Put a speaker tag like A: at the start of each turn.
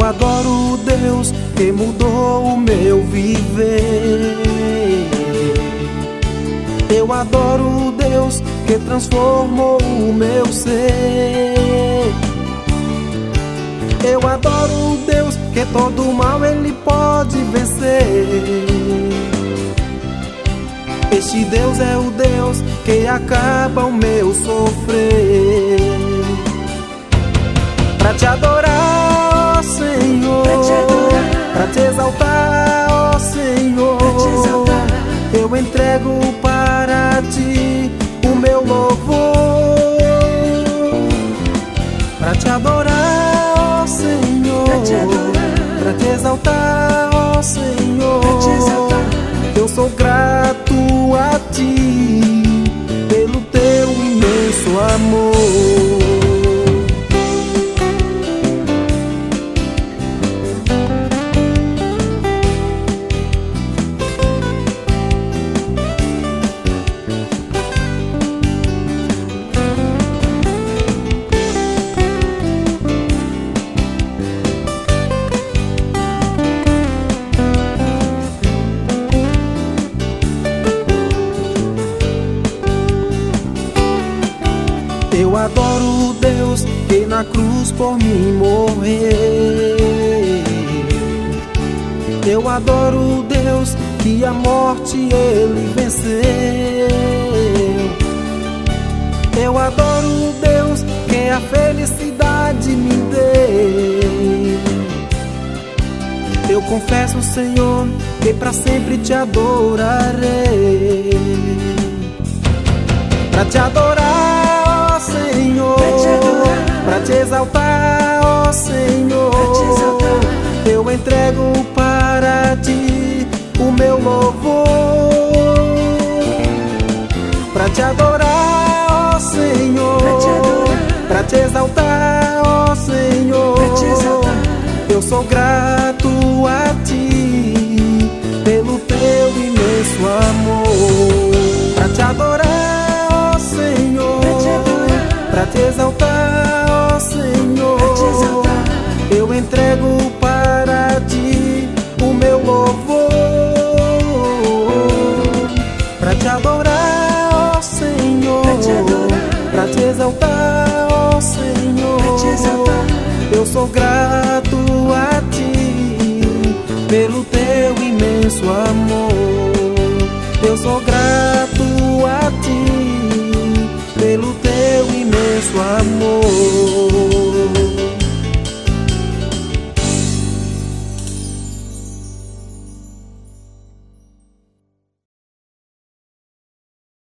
A: adoro o Deus que mudou o meu viver. Eu adoro o Deus que transformou o meu ser. Eu adoro o Deus que todo mal Ele pode vencer. Este Deus é o Deus que acaba o meu sofrer. Pra te adorar, ó Senhor, pra te exaltar, ó Senhor, eu entrego para ti o meu louvor. Pra te adorar, ó Senhor, pra te exaltar, ó Senhor, eu sou grato a ti pelo teu imenso amor. Eu adoro o Deus que na cruz por mim morreu. Eu adoro o Deus que a morte Ele venceu. Eu adoro o Deus que a felicidade me deu. Eu confesso, Senhor, que pra sempre te adorarei. Pra te adorar, ó Senhor, pra te exaltar, ó Senhor, eu entrego para ti o meu louvor. Pra te adorar, ó Senhor, pra te exaltar, ó Senhor, eu sou grato a ti pelo teu imenso amor. Pra te adorar, ó Senhor, pra te exaltar, ó Senhor, eu entrego para ti o meu louvor. Pra te adorar, ó Senhor, pra te exaltar, ó Senhor, eu sou grato a ti pelo teu imenso amor. Eu sou grato